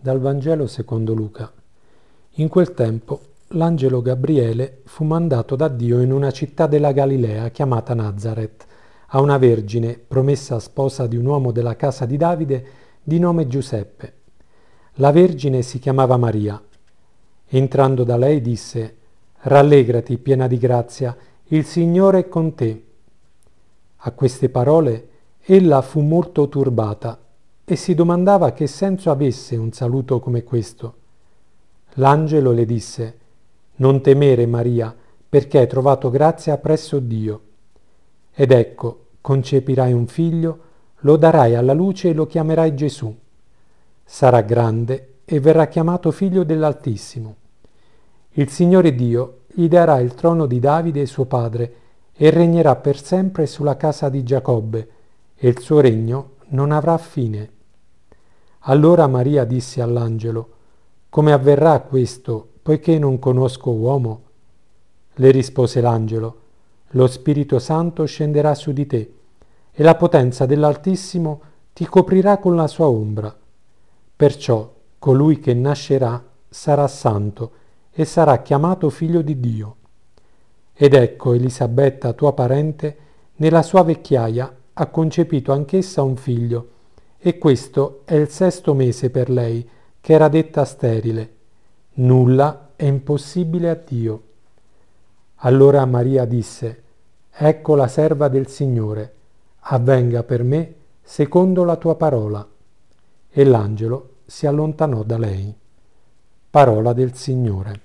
Dal Vangelo secondo Luca. In quel tempo l'angelo Gabriele fu mandato da Dio in una città della Galilea chiamata Nazaret, a una vergine promessa sposa di un uomo della casa di Davide di nome Giuseppe. La vergine si chiamava Maria. Entrando da lei disse: «Rallegrati, piena di grazia, il Signore è con te». A queste parole ella fu molto turbata e si domandava che senso avesse un saluto come questo. L'angelo le disse: «Non temere, Maria, perché hai trovato grazia presso Dio. Ed ecco, concepirai un figlio, lo darai alla luce e lo chiamerai Gesù. Sarà grande e verrà chiamato figlio dell'Altissimo. Il Signore Dio gli darà il trono di Davide suo padre e regnerà per sempre sulla casa di Giacobbe, e il suo regno non avrà fine». Allora Maria disse all'angelo: «Come avverrà questo, poiché non conosco uomo?» Le rispose l'angelo: «Lo Spirito Santo scenderà su di te, e la potenza dell'Altissimo ti coprirà con la sua ombra. Perciò colui che nascerà sarà santo e sarà chiamato figlio di Dio. Ed ecco Elisabetta, tua parente, nella sua vecchiaia ha concepito anch'essa un figlio, e questo è il 6° mese per lei, che era detta sterile. Nulla è impossibile a Dio». Allora Maria disse: «Ecco la serva del Signore, avvenga per me secondo la tua parola». E l'angelo si allontanò da lei. Parola del Signore.